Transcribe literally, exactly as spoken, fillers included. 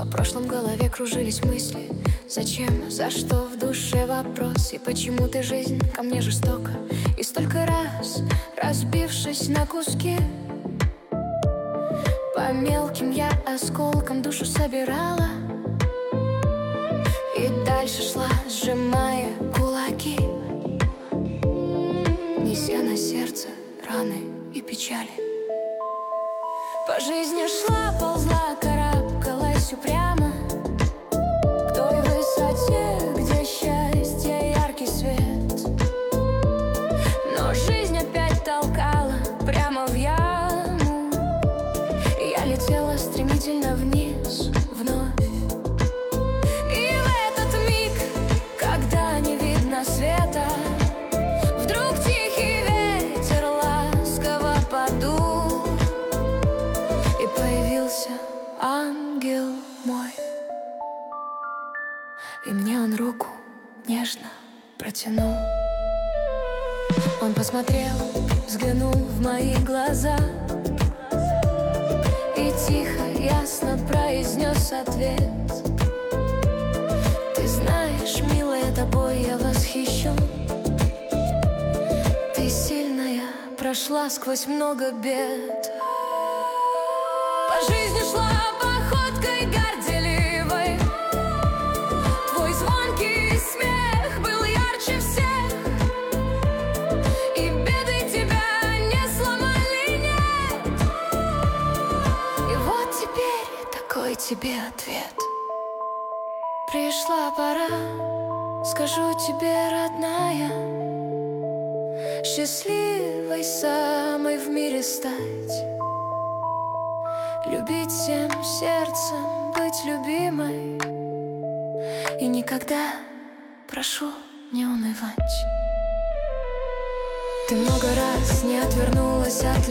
О прошлом в голове кружились мысли. Зачем, за что в душе вопрос? И почему ты, жизнь, ко мне жестока? И столько раз, разбившись на куски, по мелким я осколкам душу собирала и дальше шла, сжимая кулаки, неся на сердце раны и печали. По жизни шла, ползла, карабкалась упрямо к той высоте, где счастье, яркий свет. Но жизнь опять толкала прямо в яму, и я летела стремительно вниз вновь. И в этот миг, когда не видно света, вдруг тихий ветер ласково подул, и появился ангел мой. И мне он руку нежно протянул. Он посмотрел, взглянул в мои глаза и тихо, ясно произнес ответ: ты знаешь, милая, тобой я восхищен. Ты сильная, прошла сквозь много бед. По жизни шла походкой горделивой, твой звонкий смех был ярче всех, и беды тебя не сломали, нет. И вот теперь такой тебе ответ. Пришла пора, скажу тебе, родная, счастливой самой в мире стать, любить всем сердцем, быть любимой, и никогда, прошу, не унывать. Ты много раз не отвернулась от